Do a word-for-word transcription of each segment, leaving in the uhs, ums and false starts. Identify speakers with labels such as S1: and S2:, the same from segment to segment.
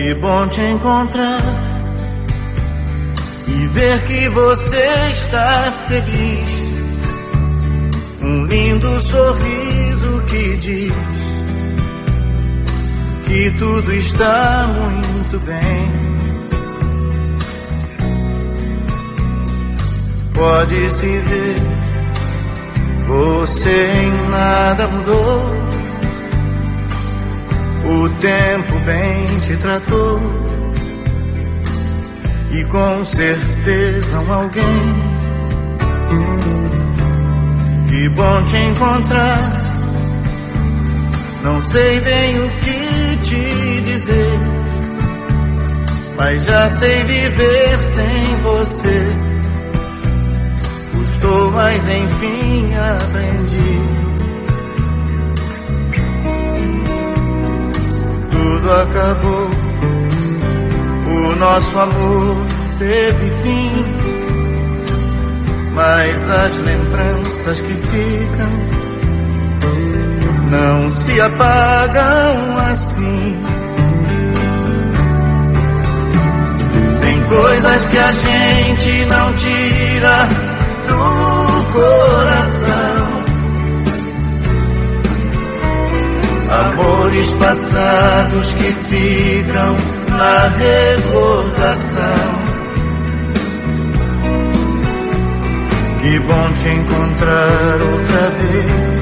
S1: Que bom te encontrar e ver que você está feliz. Um lindo sorriso que diz que tudo está muito bem. Pode-se ver, você em nada mudou. O tempo bem te tratou e com certeza um alguém. Que bom te encontrar. Não sei bem o que te dizer, mas já sei viver sem você. Custou, mas enfim aprendi. Tudo acabou, o nosso amor teve fim, mas as lembranças que ficam não se apagam assim. Tem coisas que a gente não tira do coração. Amores passados que ficam na recordação. Que bom te encontrar outra vez.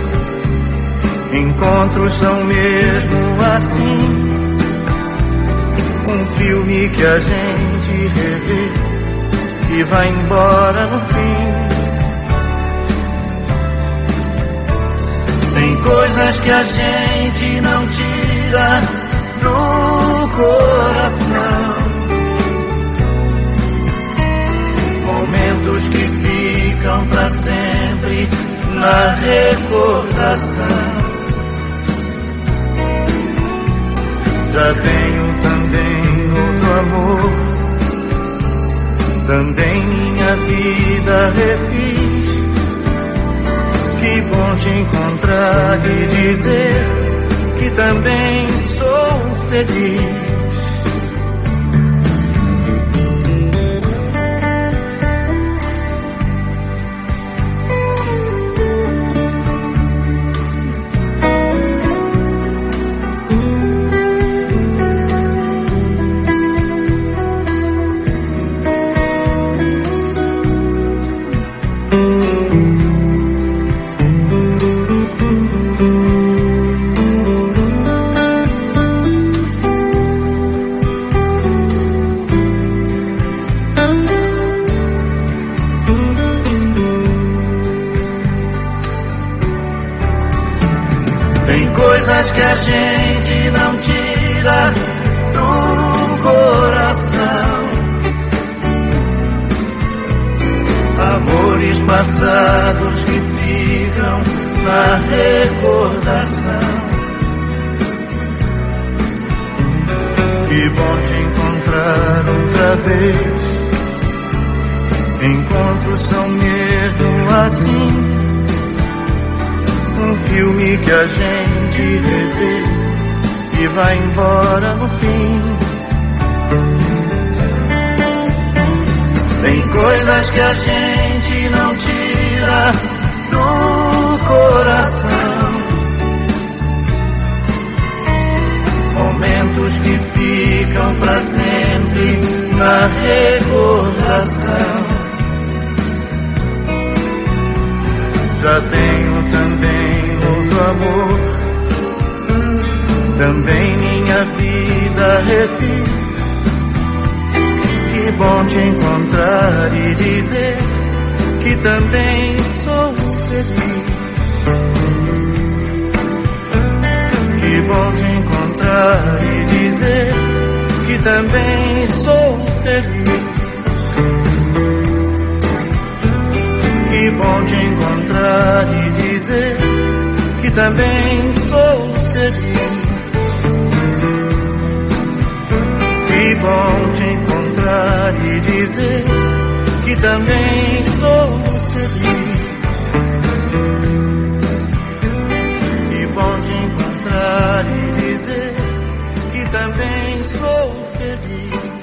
S1: Encontros são mesmo assim, um filme que a gente revê e vai embora no fim. Tem coisas que a gente não tira do coração. Momentos que ficam pra sempre na recordação. Já tenho também outro amor, também minha vida refiz. Que bom te encontrar e dizer que também sou feliz. Coisas que a gente não tira do coração. Amores passados que ficam na recordação. Que bom te encontrar outra vez. Encontros são mesmo assim, um filme que a gente revê e vai embora no fim. Tem coisas que a gente não tira do coração. Momentos que ficam pra sempre na recordação. Já tenho também outro amor, também minha vida refiz. Que bom te encontrar e dizer que também sou feliz. Que bom te encontrar e dizer que também sou feliz. Que bom te encontrar e dizer que também sou feliz. Que bom te encontrar e dizer que também sou feliz. Que bom te encontrar e dizer que também também sou feliz.